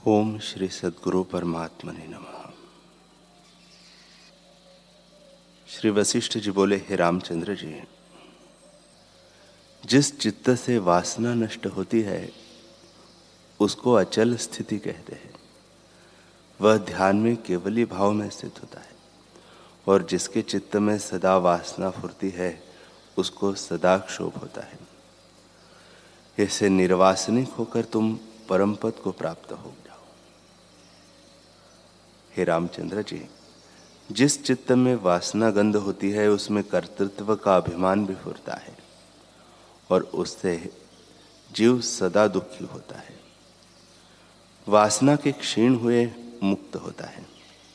ओम श्री सद्गुरु परमात्मने नमः। श्री वशिष्ठ जी बोले, हे रामचंद्र जी, जिस चित्त से वासना नष्ट होती है उसको अचल स्थिति कहते हैं। वह ध्यान में केवली भाव में स्थित होता है, और जिसके चित्त में सदा वासना फुरती है उसको सदा क्षोभ होता है। ऐसे निर्वासनिक होकर तुम परम पद को प्राप्त हो जाओ। हे रामचंद्र जी, जिस चित्त में वासना गंध होती है उसमें कर्तृत्व का अभिमान भी फुरता है, और उससे जीव सदा दुखी होता है। वासना के क्षीण हुए मुक्त होता है।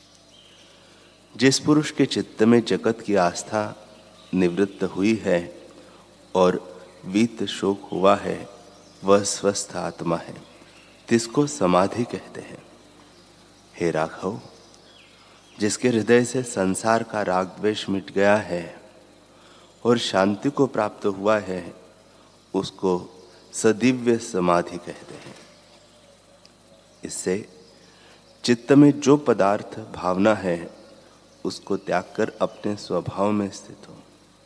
जिस पुरुष के चित्त में जगत की आस्था निवृत्त हुई है और वीत शोक हुआ है, वह स्वस्थ आत्मा है, जिसको समाधि कहते हैं। हे राघव, जिसके हृदय से संसार का राग द्वेष मिट गया है और शांति को प्राप्त हुआ है, उसको सदिव्य समाधि कहते हैं। इससे चित्त में जो पदार्थ भावना है उसको त्याग कर अपने स्वभाव में स्थित हो।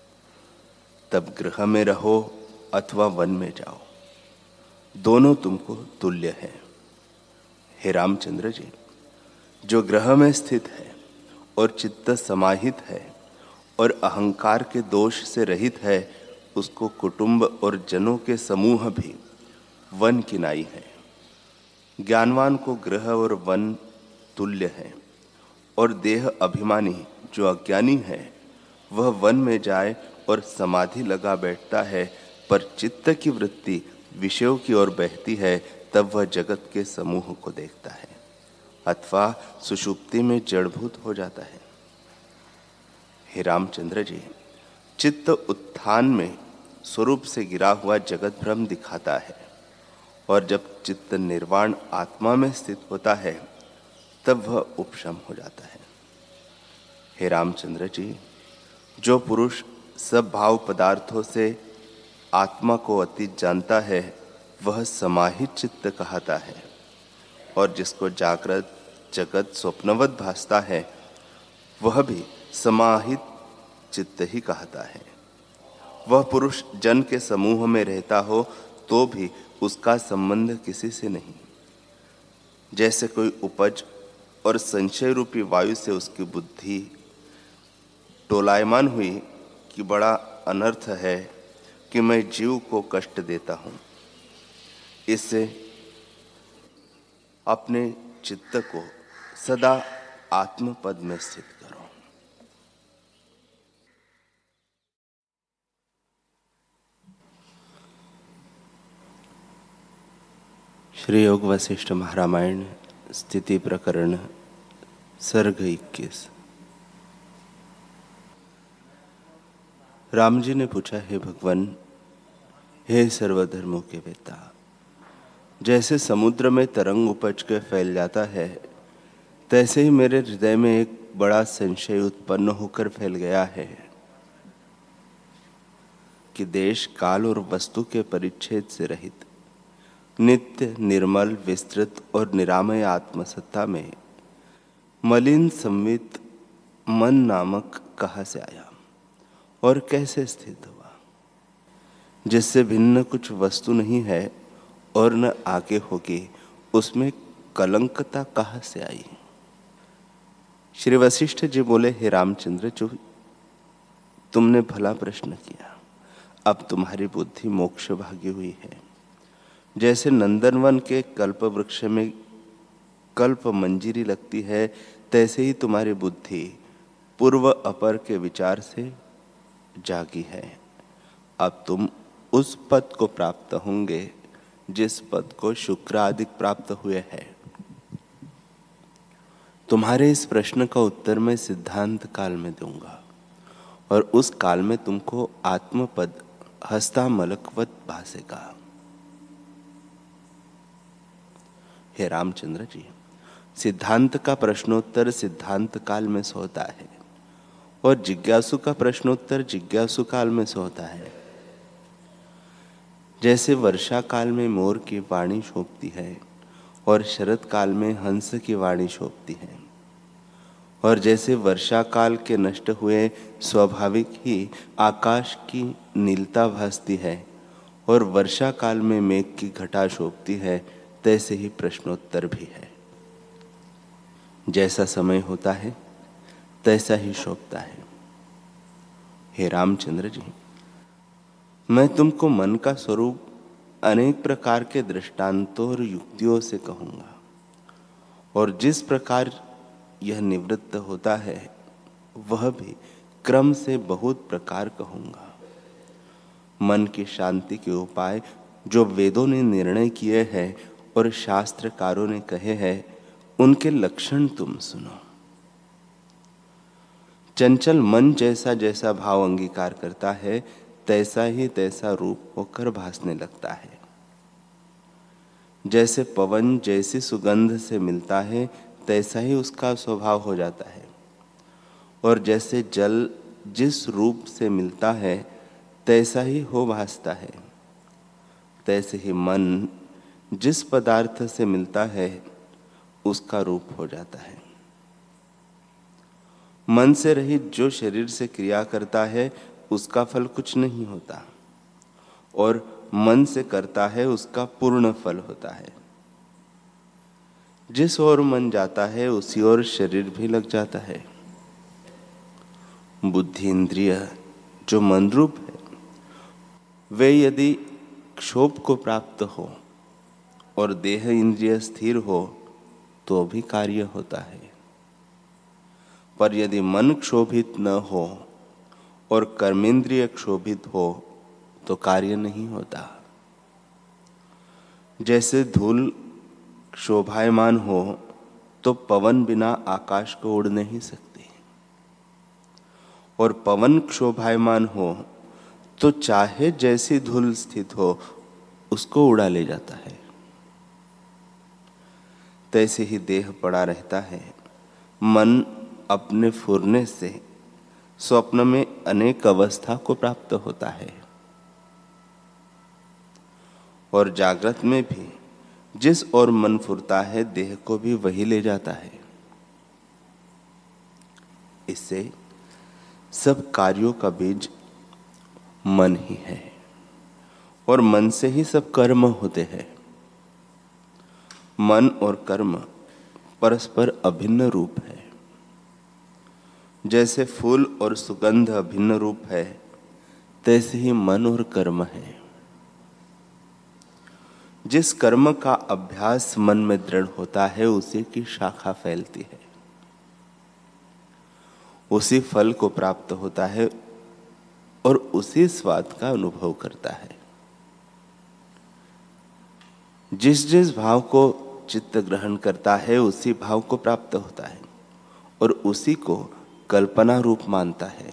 तब गृह में रहो अथवा वन में जाओ, दोनों तुमको तुल्य है। हे रामचंद्र जी, जो गृह में स्थित है और चित्त समाहित है और अहंकार के दोष से रहित है, उसको कुटुंब और जनों के समूह भी वन की नाई है। ज्ञानवान को गृह और वन तुल्य है, और देह अभिमानी जो अज्ञानी है वह वन में जाए और समाधि लगा बैठता है, पर चित्त की वृत्ति विषयों की ओर बहती है, तब वह जगत के समूह को देखता है अथवा सुषुप्ति में जड़भूत हो जाता है। हे रामचंद्र जी, चित्त उत्थान में स्वरूप से गिरा हुआ जगत भ्रम दिखाता है, और जब चित्त निर्वाण आत्मा में स्थित होता है तब वह उपशम हो जाता है। हे रामचंद्र जी, जो पुरुष सब भाव पदार्थों से आत्मा को अतीत जानता है वह समाहित चित्त कहता है, और जिसको जागृत जगत स्वप्नवत भासता है वह भी समाहित चित्त ही कहता है। वह पुरुष जन के समूह में रहता हो तो भी उसका संबंध किसी से नहीं। जैसे कोई उपज और संशय रूपी वायु से उसकी बुद्धि डोलायमान हुई कि बड़ा अनर्थ है कि मैं जीव को कष्ट देता हूं, इससे अपने चित्त को सदा आत्मपद में स्थित करो। श्री योग वशिष्ठ महारामायण स्थिति प्रकरण सर्ग 21। राम जी ने पूछा, हे भगवान, हे सर्वधर्मों के वेता, जैसे समुद्र में तरंग उपज के फैल जाता है, तैसे ही मेरे हृदय में एक बड़ा संशय उत्पन्न होकर फैल गया है कि देश काल और वस्तु के परिच्छेद से रहित नित्य निर्मल विस्तृत और निरामय आत्मसत्ता में मलिन संवित मन नामक कहाँ से आया और कैसे स्थित हुआ, जिससे भिन्न कुछ वस्तु नहीं है और न आगे होगी, उसमें कलंकता कहाँ से आई। श्री वशिष्ठ जी बोले, हे रामचंद्र जी, तुमने भला प्रश्न किया। अब तुम्हारी बुद्धि मोक्ष भागी हुई है। जैसे नंदनवन के कल्प वृक्ष में कल्प मंजीरी लगती है, तैसे ही तुम्हारी बुद्धि पूर्व अपर के विचार से जागी है। अब तुम उस पद को प्राप्त होंगे जिस पद को शुक्र आदि प्राप्त हुए हैं। तुम्हारे इस प्रश्न का उत्तर मैं सिद्धांत काल में दूंगा, और उस काल में तुमको आत्मपद हस्तामलकवत भासेगा। हे रामचंद्र जी, सिद्धांत का प्रश्नोत्तर सिद्धांत काल में से होता है, और जिज्ञासु का प्रश्नोत्तर जिज्ञासु काल में से होता है। जैसे वर्षा काल में मोर की वाणी शोभती है और शरद काल में हंस की वाणी शोभती है। और जैसे वर्षा काल के नष्ट हुए स्वाभाविक ही आकाश की नीलता भासती है और वर्षा काल में मेघ की घटा शोभती है, तैसे ही प्रश्नोत्तर भी है। जैसा समय होता है तैसा ही शोभता है। हे रामचंद्र जी, मैं तुमको मन का स्वरूप अनेक प्रकार के दृष्टांतों और युक्तियों से कहूंगा, और जिस प्रकार यह निवृत्त होता है वह भी क्रम से बहुत प्रकार कहूंगा। मन की शांति के उपाय जो वेदों ने निर्णय किए हैं और शास्त्रकारों ने कहे हैं, उनके लक्षण तुम सुनो। चंचल मन जैसा जैसा भाव अंगीकार करता है, तैसा ही तैसा रूप होकर भासने लगता है। जैसे पवन जैसी सुगंध से मिलता है, तैसा ही उसका स्वभाव हो जाता है। और जैसे जल जिस रूप से मिलता है, तैसा ही हो भासता है, तैसे ही मन जिस पदार्थ से मिलता है उसका रूप हो जाता है। मन से रहित जो शरीर से क्रिया करता है उसका फल कुछ नहीं होता, और मन से करता है उसका पूर्ण फल होता है। जिस ओर मन जाता है उसी ओर शरीर भी लग जाता है। बुद्धि इंद्रिय जो मन रूप है, वे यदि क्षोभ को प्राप्त हो और देह इंद्रिय स्थिर हो तो भी कार्य होता है। पर यदि मन क्षोभित न हो और कर्मेंद्रिय क्षोभित हो तो कार्य नहीं होता। जैसे धूल शोभायमान हो तो पवन बिना आकाश को उड़ नहीं सकती, और पवन क्षोभायमान हो तो चाहे जैसी धूल स्थित हो उसको उड़ा ले जाता है। तैसे ही देह पड़ा रहता है। मन अपने फुरने से स्वप्न में अनेक अवस्था को प्राप्त होता है, और जागृत में भी जिस ओर मन फुरता है देह को भी वही ले जाता है। इससे सब कार्यों का बीज मन ही है, और मन से ही सब कर्म होते हैं। मन और कर्म परस्पर अभिन्न रूप है। जैसे फूल और सुगंध अभिन्न रूप है, तैसे ही मन और कर्म है। जिस कर्म का अभ्यास मन में दृढ़ होता है उसी की शाखा फैलती है, उसी फल को प्राप्त होता है और उसी स्वाद का अनुभव करता है। जिस जिस भाव को चित्त ग्रहण करता है उसी भाव को प्राप्त होता है और उसी को कल्पना रूप मानता है।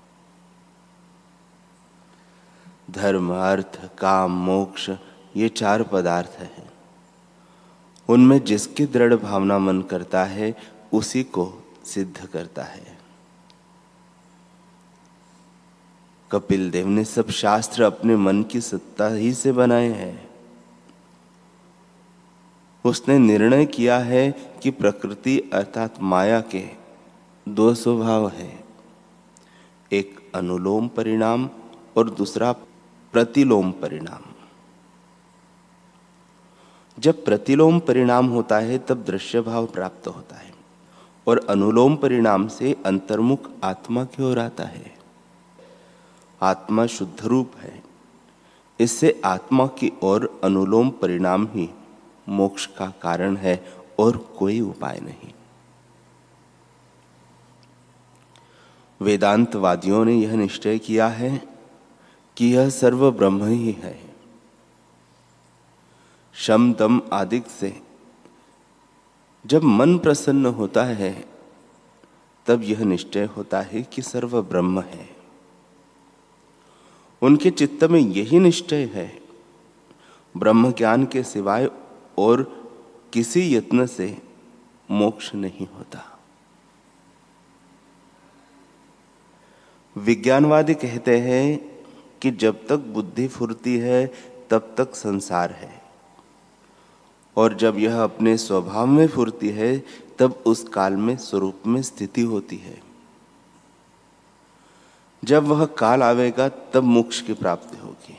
धर्म, अर्थ, काम, मोक्ष ये 4 पदार्थ हैं। उनमें जिसकी दृढ़ भावना मन करता है उसी को सिद्ध करता है। कपिल देव ने सब शास्त्र अपने मन की सत्ता ही से बनाए हैं। उसने निर्णय किया है कि प्रकृति अर्थात माया के 2 स्वभाव हैं, एक अनुलोम परिणाम और दूसरा प्रतिलोम परिणाम। जब प्रतिलोम परिणाम होता है तब दृश्य भाव प्राप्त होता है, और अनुलोम परिणाम से अंतर्मुख आत्मा की ओर आता है। आत्मा शुद्ध रूप है, इससे आत्मा की ओर अनुलोम परिणाम ही मोक्ष का कारण है और कोई उपाय नहीं। वेदांतवादियों ने यह निश्चय किया है कि यह सर्व ब्रह्म ही है। शम दम आदि से जब मन प्रसन्न होता है तब यह निश्चय होता है कि सर्व ब्रह्म है। उनके चित्त में यही निश्चय है, ब्रह्म ज्ञान के सिवाय और किसी यत्न से मोक्ष नहीं होता। विज्ञानवादी कहते हैं कि जब तक बुद्धि फुरती है तब तक संसार है, और जब यह अपने स्वभाव में फुरती है तब उस काल में स्वरूप में स्थिति होती है। जब वह काल आवेगा तब मोक्ष की प्राप्ति होगी।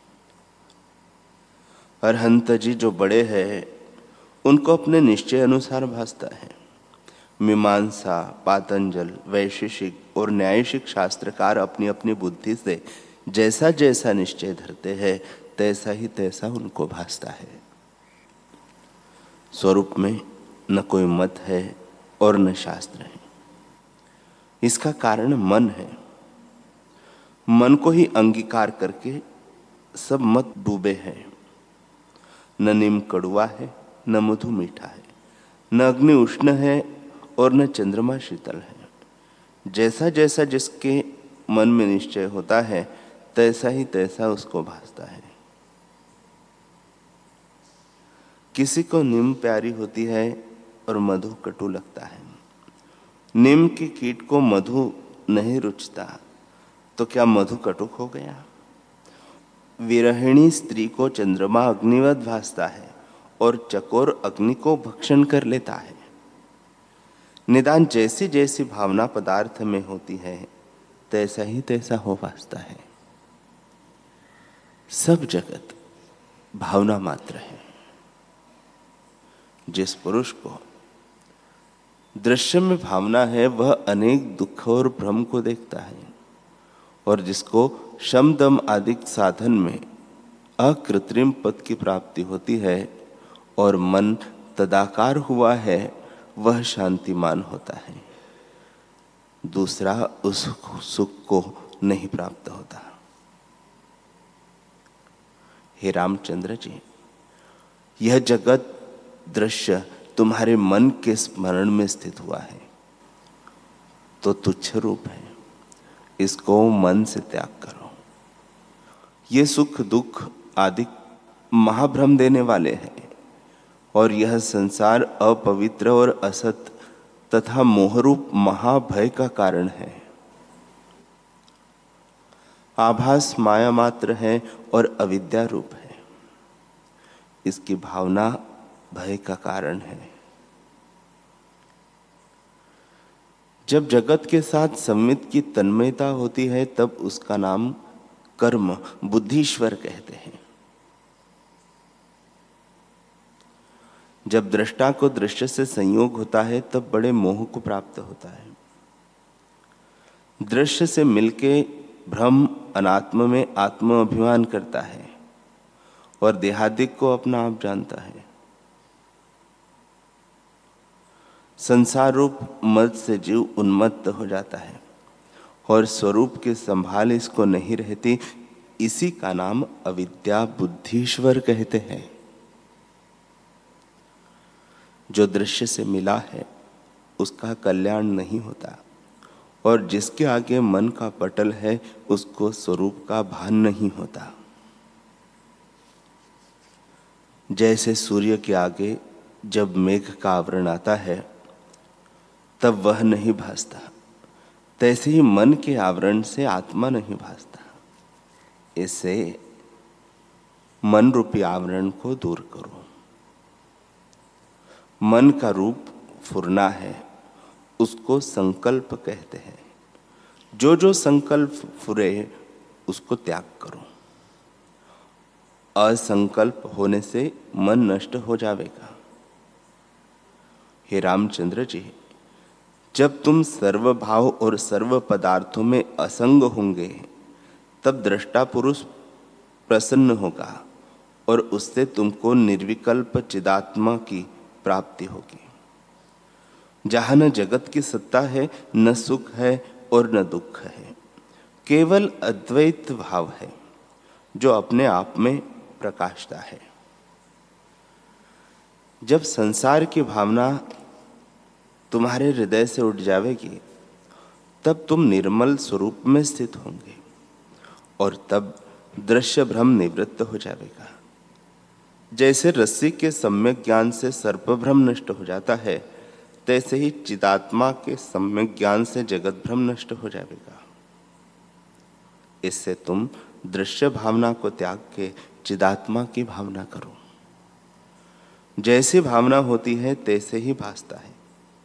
अरहंत जी जो बड़े हैं उनको अपने निश्चय अनुसार भासता है। मीमांसा, पातंजल, वैशेषिक और न्यायिक शास्त्रकार अपनी अपनी बुद्धि से जैसा जैसा निश्चय धरते हैं तैसा ही तैसा उनको भासता है। स्वरूप में न कोई मत है और न शास्त्र है। इसका कारण मन है। मन को ही अंगीकार करके सब मत डूबे हैं। न नीम कड़वा है, न मधु मीठा है, न अग्नि उष्ण है और न चंद्रमा शीतल है। जैसा जैसा जिसके मन में निश्चय होता है तैसा ही तैसा उसको भासता है। किसी को नीम प्यारी होती है और मधु कटु लगता है। नीम के कीट को मधु नहीं रुचता तो क्या मधु कटुक हो गया? विरहिणी स्त्री को चंद्रमा अग्निवत भासता है और चकोर अग्नि को भक्षण कर लेता है। निदान जैसी जैसी भावना पदार्थ में होती है तैसा ही तैसा हो भासता है। सब जगत भावना मात्र है। जिस पुरुष को दृश्य में भावना है वह अनेक दुख और भ्रम को देखता है, और जिसको शम दम आदि साधन में अकृत्रिम पद की प्राप्ति होती है और मन तदाकार हुआ है वह शांतिमान होता है। दूसरा उस सुख को नहीं प्राप्त होता। हे रामचंद्र जी, यह जगत दृश्य तुम्हारे मन के स्मरण में स्थित हुआ है तो तुच्छ रूप है। इसको मन से त्याग करो। ये सुख दुख आदि महाभ्रम देने वाले हैं और यह संसार अपवित्र और असत तथा मोहरूप महाभय का कारण है। आभास माया मात्र है और अविद्या रूप है। इसकी भावना भय का कारण है। जब जगत के साथ संमित की तन्मयता होती है तब उसका नाम कर्म बुद्धीश्वर कहते हैं। जब दृष्टा को दृश्य से संयोग होता है तब बड़े मोह को प्राप्त होता है। दृश्य से मिलके भ्रम अनात्म में आत्म अभिमान करता है और देहादिक को अपना आप जानता है। संसार रूप मद से जीव उन्मत्त हो जाता है और स्वरूप के संभाल इसको नहीं रहती। इसी का नाम अविद्या बुद्धीश्वर कहते हैं। जो दृश्य से मिला है उसका कल्याण नहीं होता और जिसके आगे मन का पटल है उसको स्वरूप का भान नहीं होता। जैसे सूर्य के आगे जब मेघ का आवरण आता है तब वह नहीं भासता, तैसे ही मन के आवरण से आत्मा नहीं भासता। इससे मन रूपी आवरण को दूर करो। मन का रूप फुरना है, उसको संकल्प कहते हैं। जो जो संकल्प फुरे उसको त्याग करो। असंकल्प होने से मन नष्ट हो जाएगा। हे रामचंद्र जी, जब तुम सर्व भाव और सर्व पदार्थों में असंग होंगे तब दृष्टा पुरुष प्रसन्न होगा और उससे तुमको निर्विकल्प चिदात्मा की प्राप्ति होगी। जहां न जगत की सत्ता है, न सुख है और न दुख है, केवल अद्वैत भाव है जो अपने आप में प्रकाशता है। जब संसार की भावना तुम्हारे हृदय से उठ जाएगी तब तुम निर्मल स्वरूप में स्थित होंगे और तब दृश्य भ्रम निवृत्त हो जाएगा। जैसे रस्सी के सम्यक ज्ञान से सर्प भ्रम नष्ट हो जाता है तैसे ही चिदात्मा के सम्यक ज्ञान से जगत भ्रम नष्ट हो जाएगा। इससे तुम दृश्य भावना को त्याग के चिदात्मा की भावना करो। जैसी भावना होती है तैसे ही भासता है।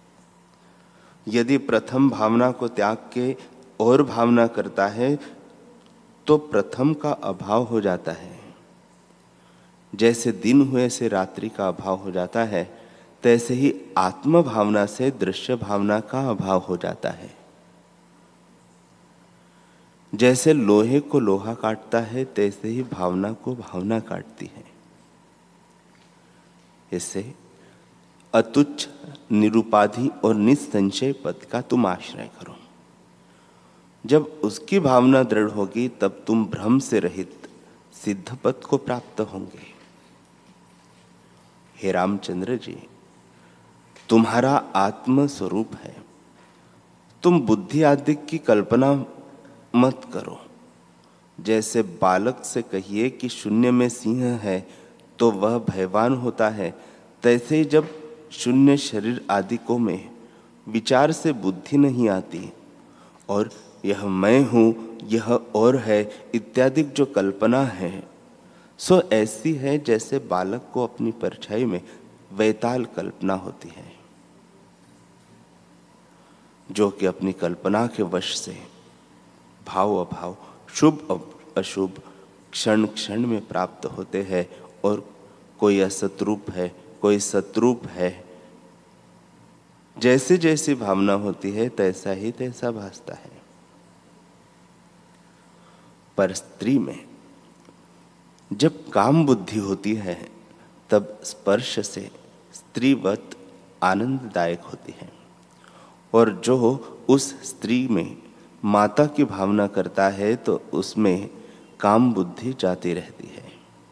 यदि प्रथम भावना को त्याग के और भावना करता है तो प्रथम का अभाव हो जाता है। जैसे दिन हुए से रात्रि का अभाव हो जाता है, तैसे ही आत्म भावना से दृश्य भावना का अभाव हो जाता है। जैसे लोहे को लोहा काटता है, तैसे ही भावना को भावना काटती है। इससे अतुच्छ, निरुपाधि और निसंशय पद का तुम आश्रय करो। जब उसकी भावना दृढ़ होगी तब तुम भ्रम से रहित सिद्ध पद को प्राप्त होंगे। हे रामचंद्र जी, तुम्हारा आत्म स्वरूप है। तुम बुद्धि आदि की कल्पना मत करो। जैसे बालक से कहिए कि शून्य में सिंह है तो वह भयवान होता है, तैसे ही जब शून्य शरीर आदि को में विचार से बुद्धि नहीं आती और यह मैं हूं, यह और है इत्यादि जो कल्पना है, सो ऐसी है जैसे बालक को अपनी परछाई में वैताल कल्पना होती है, जो कि अपनी कल्पना के वश से भाव अभाव, शुभ अशुभ क्षण क्षण में प्राप्त होते हैं और कोई असतरूप है, कोई सतरूप है। जैसे जैसी भावना होती है तैसा ही तैसा भासता है। पर स्त्री में जब काम बुद्धि होती है तब स्पर्श से स्त्रीवत आनंददायक होती है, और जो उस स्त्री में माता की भावना करता है तो उसमें काम बुद्धि जाती रहती है।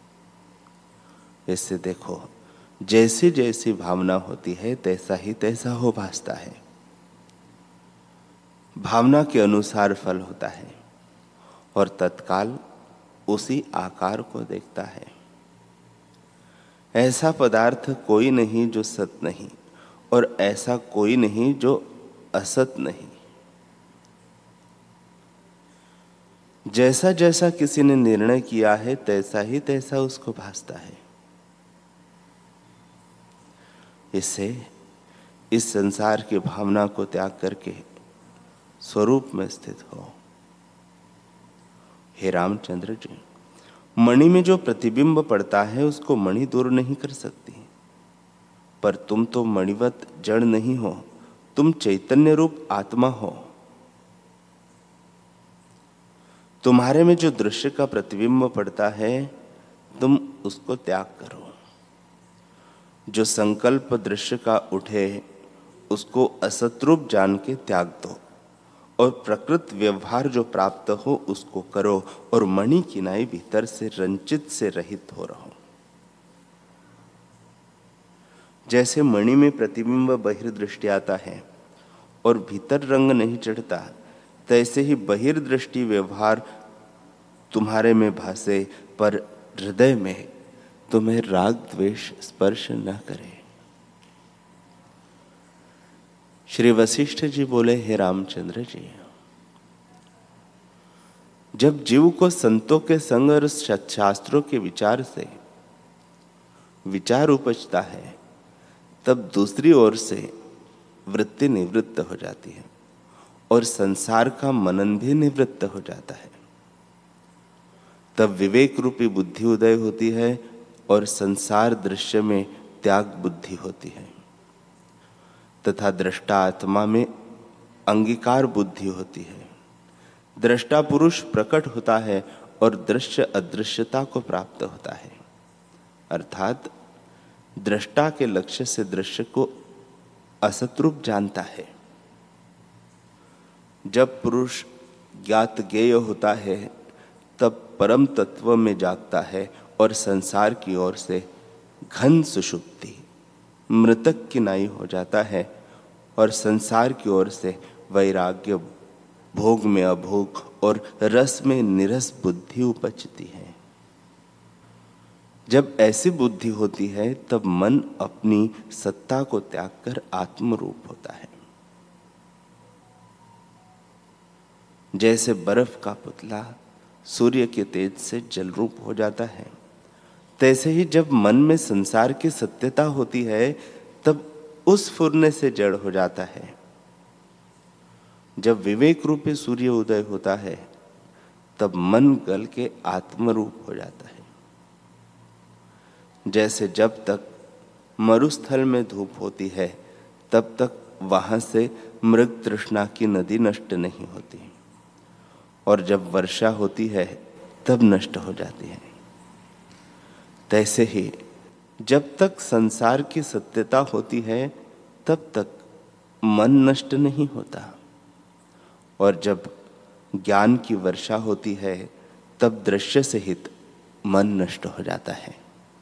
इससे देखो, जैसी जैसी भावना होती है तैसा ही तैसा हो भासता है। भावना के अनुसार फल होता है और तत्काल उसी आकार को देखता है। ऐसा पदार्थ कोई नहीं जो सत नहीं, और ऐसा कोई नहीं जो असत नहीं। जैसा जैसा किसी ने निर्णय किया है तैसा ही तैसा उसको भासता है। इससे इस संसार की भावना को त्याग करके स्वरूप में स्थित हो। हे रामचंद्र जी, मणि में जो प्रतिबिंब पड़ता है उसको मणि दूर नहीं कर सकती, पर तुम तो मणिवत जड़ नहीं हो, तुम चैतन्य रूप आत्मा हो। तुम्हारे में जो दृश्य का प्रतिबिंब पड़ता है तुम उसको त्याग करो। जो संकल्प दृश्य का उठे उसको असतरूप जान के त्याग दो, और प्रकृत व्यवहार जो प्राप्त हो उसको करो, और मणि किनाई भीतर से रंचित से रहित हो रहो। जैसे मणि में प्रतिबिंब बहिर्दृष्टि आता है और भीतर रंग नहीं चढ़ता, तैसे ही बहिर्दृष्टि व्यवहार तुम्हारे में भासे पर हृदय में तुम्हें राग द्वेष स्पर्श न करे। श्री वशिष्ठ जी बोले, हे रामचंद्र जी, जब जीव को संतों के संग और शास्त्रों के विचार से विचार उपजता है तब दूसरी ओर से वृत्ति निवृत्त हो जाती है और संसार का मनन भी निवृत्त हो जाता है। तब विवेक रूपी बुद्धि उदय होती है और संसार दृश्य में त्याग बुद्धि होती है, तथा दृष्टा आत्मा में अंगीकार बुद्धि होती है। दृष्टा पुरुष प्रकट होता है और दृश्य अदृश्यता को प्राप्त होता है, अर्थात दृष्टा के लक्ष्य से दृश्य को असतरूप जानता है। जब पुरुष ज्ञात ज्ञेय होता है तब परम तत्व में जागता है और संसार की ओर से घन सुषुप्ति मृतक की नाई हो जाता है, और संसार की ओर से वैराग्य, भोग में अभोग और रस में निरस बुद्धि उपजती है। जब ऐसी बुद्धि होती है तब मन अपनी सत्ता को त्याग कर आत्मरूप होता है। जैसे बर्फ का पुतला सूर्य के तेज से जल रूप हो जाता है, तैसे ही जब मन में संसार की सत्यता होती है तब उस फुरने से जड़ हो जाता है। जब विवेक रूपी सूर्य उदय होता है तब मन गल के आत्मरूप हो जाता है। जैसे जब तक मरुस्थल में धूप होती है तब तक वहां से मृग तृष्णा की नदी नष्ट नहीं होती, और जब वर्षा होती है तब नष्ट हो जाती है। तैसे ही जब तक संसार की सत्यता होती है तब तक मन नष्ट नहीं होता, और जब ज्ञान की वर्षा होती है तब दृश्य सहित मन नष्ट हो जाता है।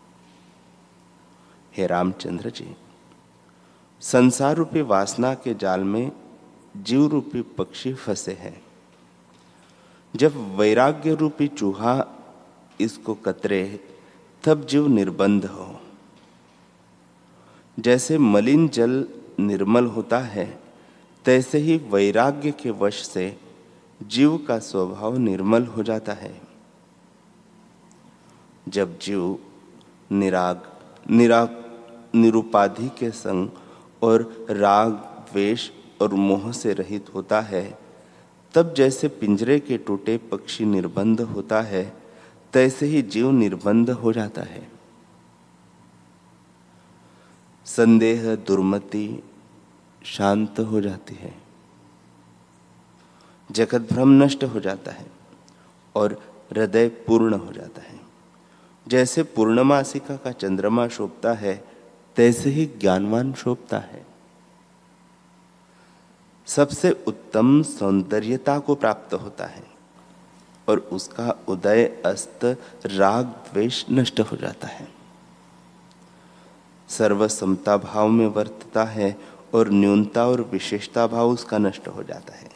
हे रामचंद्र जी, संसार रूपी वासना के जाल में जीव रूपी पक्षी फंसे हैं। जब वैराग्य रूपी चूहा इसको कतरे तब जीव निर्बंध हो। जैसे मलिन जल निर्मल होता है तैसे ही वैराग्य के वश से जीव का स्वभाव निर्मल हो जाता है। जब जीव निरुपाधि के संग और राग द्वेष और मोह से रहित होता है तब जैसे पिंजरे के टूटे पक्षी निर्बंध होता है तैसे ही जीव निर्बंध हो जाता है। संदेह दुर्मति शांत हो जाती है, जगत भ्रम नष्ट हो जाता है और हृदय पूर्ण हो जाता है। जैसे पूर्णमासिका का चंद्रमा शोभता है तैसे ही ज्ञानवान शोभता है। सबसे उत्तम सौंदर्यता को प्राप्त होता है और उसका उदय अस्त राग द्वेष नष्ट हो जाता है। सर्व समता भाव में वर्तता है और न्यूनता और विशेषता भाव उसका नष्ट हो जाता है।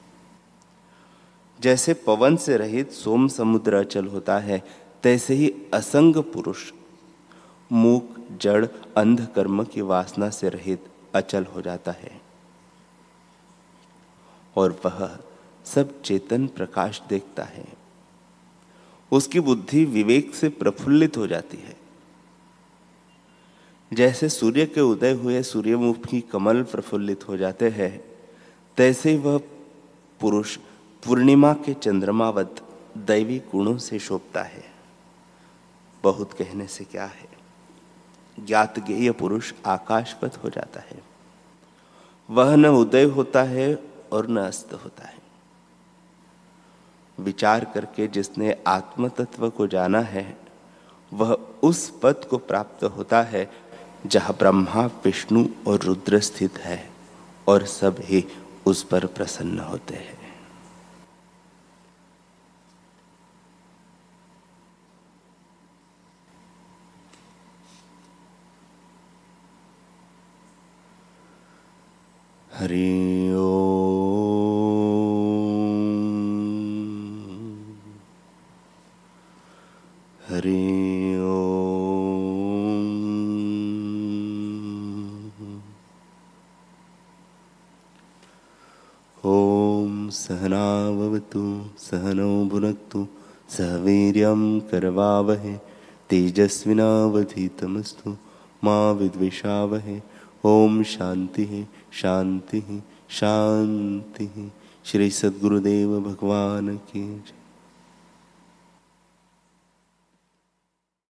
जैसे पवन से रहित सोम समुद्र अचल होता है तैसे ही असंग पुरुष मूक जड़ अंध कर्म की वासना से रहित अचल हो जाता है, और वह सब चेतन प्रकाश देखता है। उसकी बुद्धि विवेक से प्रफुल्लित हो जाती है। जैसे सूर्य के उदय हुए सूर्यमुखी कमल प्रफुल्लित हो जाते हैं तैसे ही वह पुरुष पूर्णिमा के चंद्रमावत दैवी गुणों से शोभता है। बहुत कहने से क्या है, ज्ञात ज्ञेय पुरुष आकाशवत हो जाता है। वह न उदय होता है और न अस्त होता है। विचार करके जिसने आत्म तत्व को जाना है वह उस पद को प्राप्त होता है जहाँ ब्रह्मा विष्णु और रुद्र स्थित है और सब ही उस पर प्रसन्न होते हैं। हरि ओम। हरि ओम। ओम सहना भवतु सहनौ भुनक्तु सह वीर्यं करवावहै तेजस्विनावधीतमस्तु मा विद्विषावहै। ओम शांति शांति शांति। श्री सद्गुरुदेव भगवान की जय।